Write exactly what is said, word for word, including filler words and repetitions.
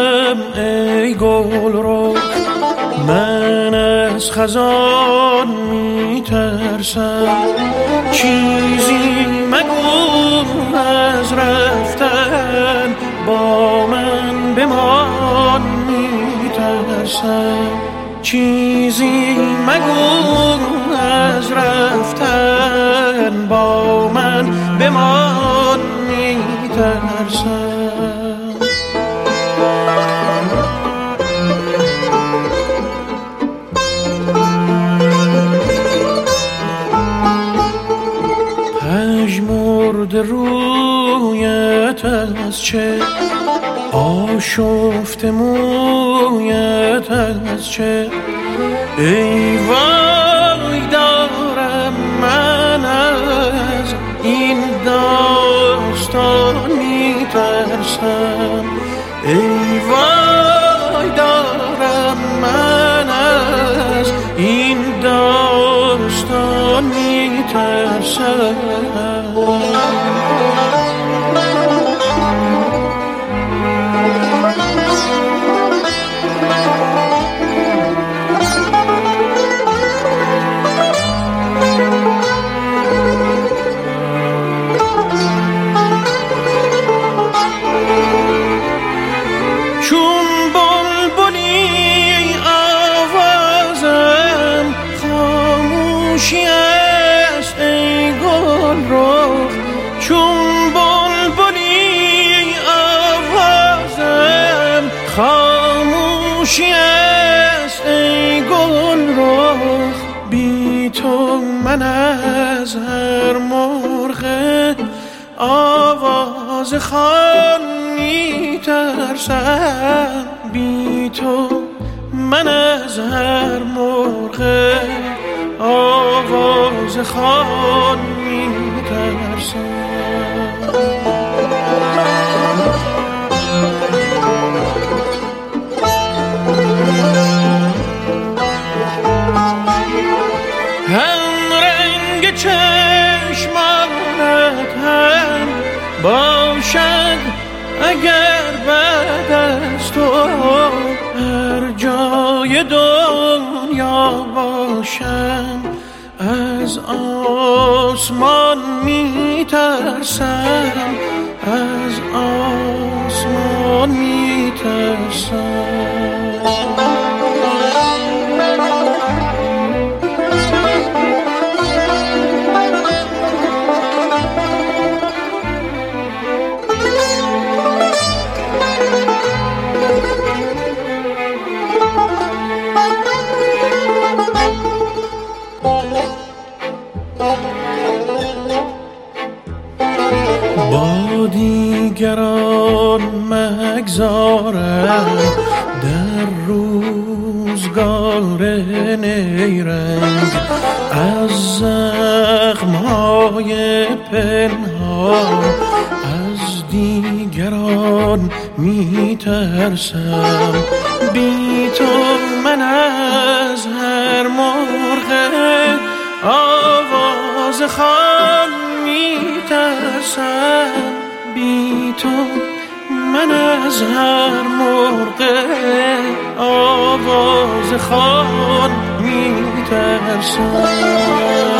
ندارم ای گل رو، من از خزان می ترسم. چیزی مگو از رفتن، با من بمان می ترسم. چیزی مگو از رفتن، با من بمان می ترسم. پژمرده رویت از چه، آشفته مویت از چه. ای وای دارم من از این داستان می ترسم. ای وای دارم من از این داستان می ترسم. خاموشی است ای گل رخ، بی تو من از هر مرغ آواز خوان می ترسم. بی تو من از هر مرغ آواز خوان می ترسم. هم رنگ چشمانت هم باشد اگر بعد از تو هر جای دنیا باشم، از آسمان می ترسم. از آسمان می ترسم. با دیگران مگذارم در روزگار نیرنگ، از زخمهای پنهان از دیگران می ترسم. بی تو من از هر مرغ آواز خوان می ترسم. بی تو من از هر مرغ آواز خوان می ترسم.